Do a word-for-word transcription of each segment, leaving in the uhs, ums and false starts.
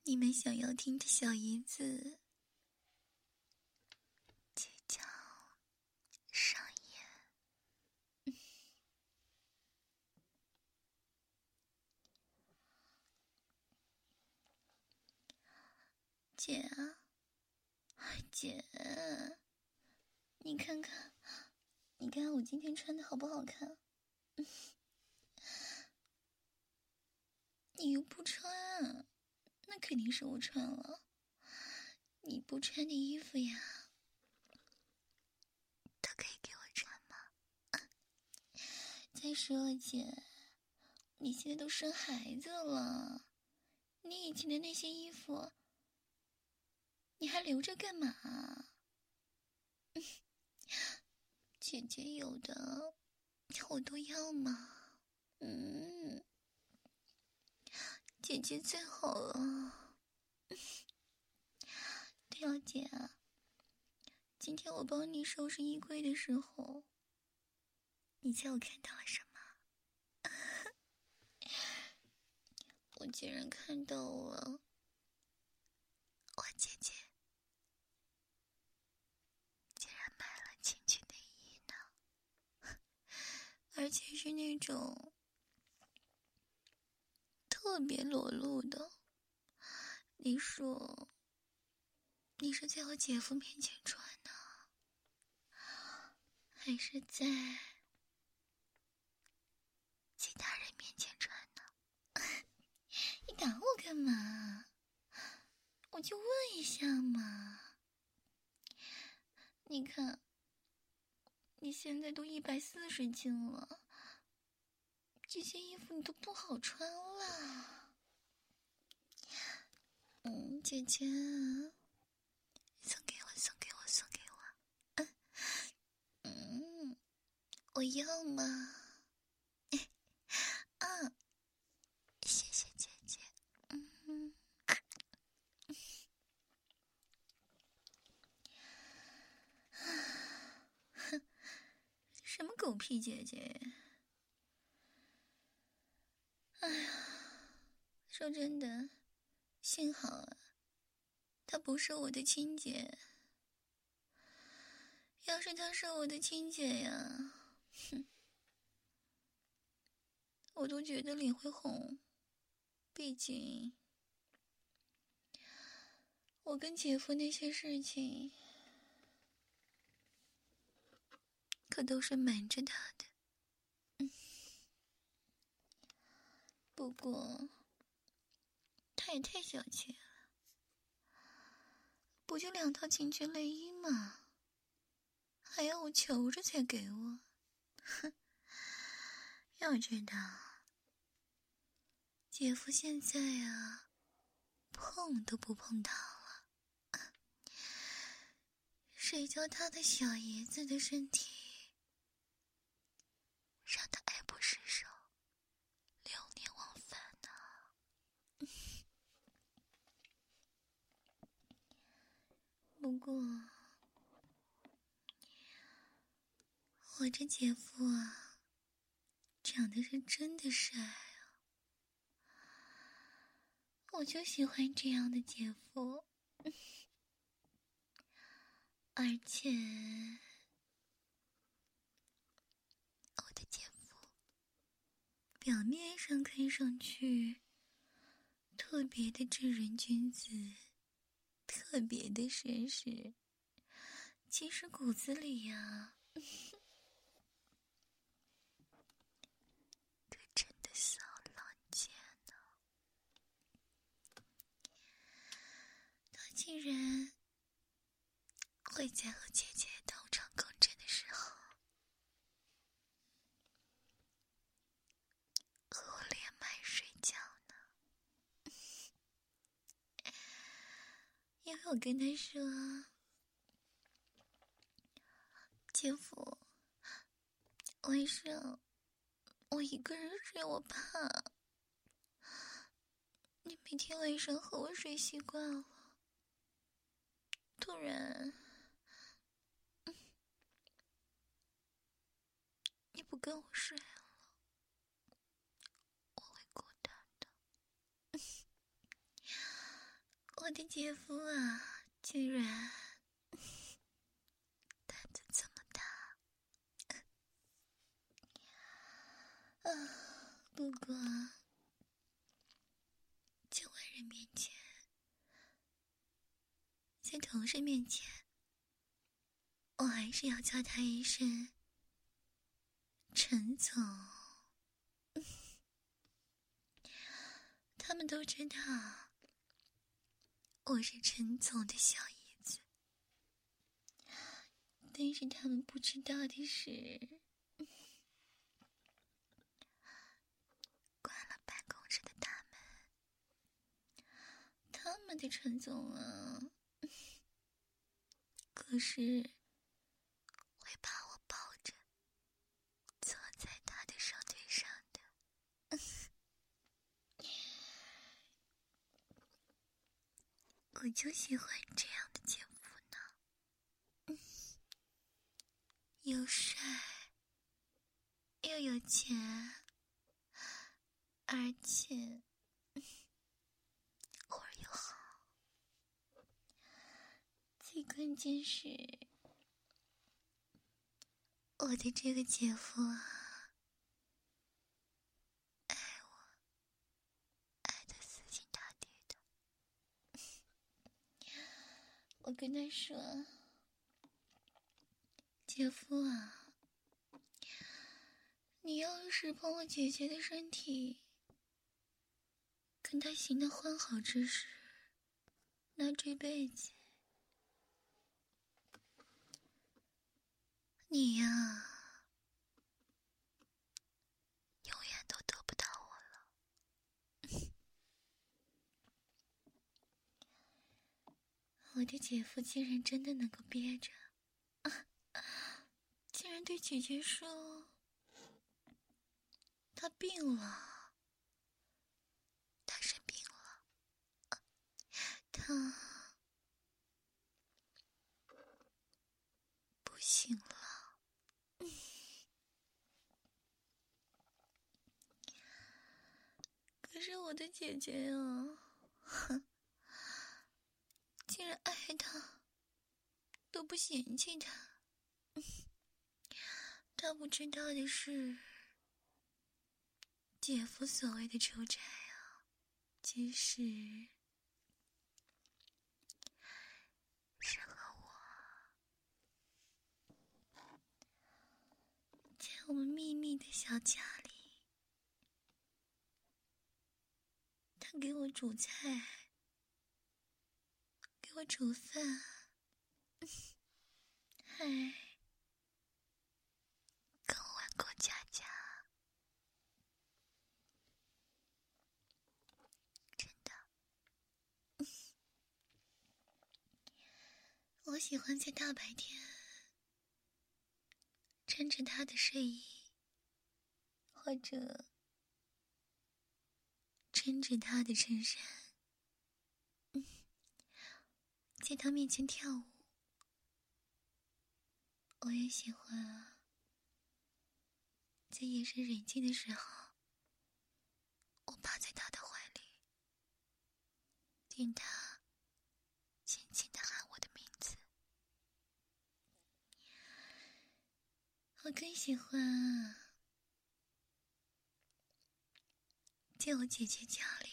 你们想要听的小姨子即将上演。姐啊，姐，你看看，你看我今天穿的好不好看？你又不穿，那肯定是我穿了。你不穿的衣服呀，都可以给我穿吗？再说了，姐，你现在都生孩子了，你以前的那些衣服，你还留着干嘛？姐姐有的，我都要嘛。嗯，姐姐最好了。对了，姐啊，今天我帮你收拾衣柜的时候，你猜我看到了什么？我竟然看到了我姐姐竟然买了情趣内衣呢，而且是那种特别裸露的。你说你是在我姐夫面前穿呢，还是在其他人面前穿呢？你打我干嘛？我就问一下嘛。你看你现在都一百四十斤了，这些衣服你都不好穿了。嗯，姐姐，送给我，送给我，送给我。嗯，我要嘛。啊，谢谢姐姐。嗯，什么狗屁姐姐？哎呀，说真的，幸好啊，她不是我的亲姐。要是她是我的亲姐呀，哼，我都觉得脸会红。毕竟我跟姐夫那些事情可都是瞒着他的。嗯，不过他也太小气了，不就两套情趣内衣吗？还要我求着才给我。哼，要知道姐夫现在啊碰都不碰到了，谁叫他的小爷子的身体让他爱不释手，流连忘返呢？不过我这姐夫啊，长得是真的帅啊，我就喜欢这样的姐夫。而且我的姐夫表面上看上去特别的正人君子，特别的绅士，其实骨子里呀、可真的骚浪贱呢。他竟然会在和姐姐同床共枕的时候和我连麦睡觉呢。因为我跟他说，姐夫，晚上我一个人睡我怕，你每天晚上和我睡习惯了，突然你不跟我睡了，我会孤单的。 姐夫啊，居然胆子这么大啊！不过在外人面前，在同事面前，我还是要叫他一声陈总。他们都知道我是陈总的小姨子，但是他们不知道的是，关了办公室的大门，他们的陈总啊，可是会把我抱着坐在他的双腿上的。我就喜欢这样的姐夫呢，又帅又有钱，而且活儿又好，最关键是我的这个姐夫啊，爱我爱得死心塌地的。我跟他说，姐夫啊，你要是帮我姐姐的身体跟她行得欢好之时，那这辈子你呀永远都得不到我了。我的姐夫竟然真的能够憋着，啊，竟然对姐姐说他病了，他生病了，啊，他不行了。可是我的姐姐啊，哼，竟然爱他都不嫌弃他。他不知道的是，姐夫所谓的出差啊，其实是和我在我们秘密的小家里，他给我煮菜，给我煮饭，还跟我玩过家家。真的，我喜欢在大白天穿着他的睡衣，或者穿着他的衬衫，嗯，在他面前跳舞。我也喜欢啊，在夜深人静的时候，我趴在他的怀里，听他轻轻地喊我的名字。我更喜欢啊，在我姐姐家里，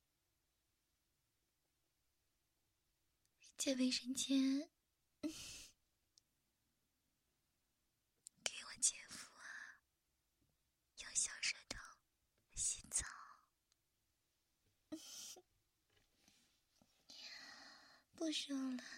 在卫生间，嗯，给我姐夫啊用小舌头洗澡。不说了，